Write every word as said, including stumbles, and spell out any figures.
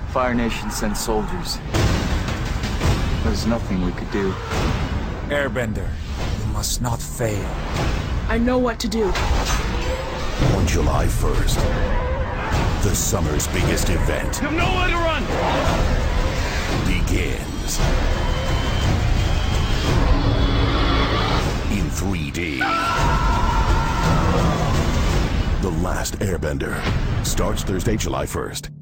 Fire Nation sent soldiers. There's nothing we could do. Airbender, you must not fail. I know what to do. On July first, the summer's biggest event You have nowhere to run! begins. In three D. The Last Airbender starts Thursday, July first.